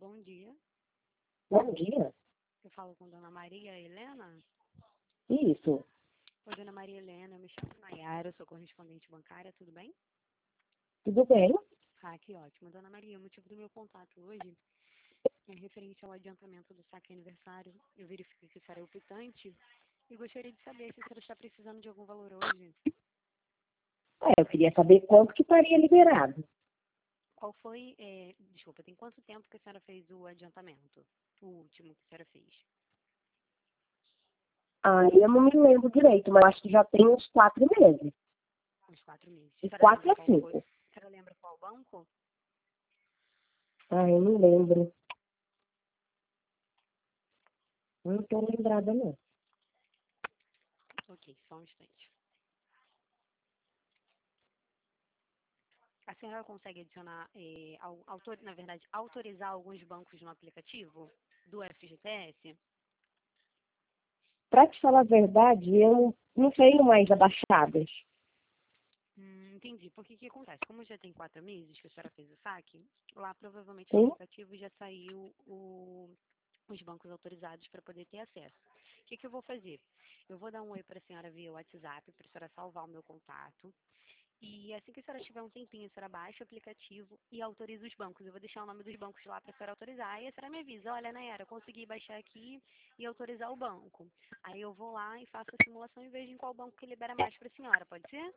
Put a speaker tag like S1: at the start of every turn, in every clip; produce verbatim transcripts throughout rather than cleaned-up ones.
S1: bom dia.
S2: Bom dia.
S1: Eu falo com Dona Maria Helena.
S2: Isso.
S1: Oi, Dona Maria Helena, eu me chamo Nayara, eu sou correspondente bancária, tudo bem?
S2: Tudo bem?
S1: Ah, que ótimo. Dona Maria, o motivo do meu contato hoje é referente ao adiantamento do saque aniversário. Eu verifiquei que isso era optante e gostaria de saber se a senhora está precisando de algum valor hoje.
S2: Ah, eu queria saber quanto que estaria liberado.
S1: Qual foi, é, desculpa, tem quanto tempo que a senhora fez o adiantamento? O último que a senhora fez?
S2: Ah, eu não me lembro direito, mas acho que já tem uns quatro meses.
S1: Uns quatro meses.
S2: De
S1: A senhora
S2: quatro
S1: lembra
S2: a
S1: qual foi?
S2: cinco.
S1: A senhora lembra qual banco?
S2: Ah, eu não lembro. Não estou lembrada, não.
S1: Ok, só um instante. A senhora consegue adicionar, eh, au- autor, na verdade, autorizar alguns bancos no aplicativo do F G T S?
S2: Para te falar a verdade, eu não, não tenho mais abaixadas.
S1: Hum, entendi. Porque o que acontece? Como já tem quatro meses que a senhora fez o saque, lá provavelmente no
S2: Sim?
S1: aplicativo já saiu o- os bancos autorizados para poder ter acesso. O que, que eu vou fazer? Eu vou dar um oi para a senhora via WhatsApp, para a senhora salvar o meu contato. E assim que a senhora tiver um tempinho, a senhora baixa o aplicativo e autoriza os bancos. Eu vou deixar o nome dos bancos lá para a senhora autorizar. E a senhora me avisa, olha, Nayara, eu consegui baixar aqui e autorizar o banco. Aí eu vou lá e faço a simulação e vejo em qual banco que libera mais para a senhora, pode ser?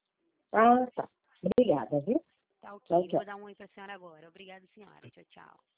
S2: Ah, tá. Obrigada, viu?
S1: Tá
S2: Tchau,
S1: ok. Eu
S2: tchau.
S1: vou dar um oi para a senhora agora. Obrigada, senhora. Tchau, tchau.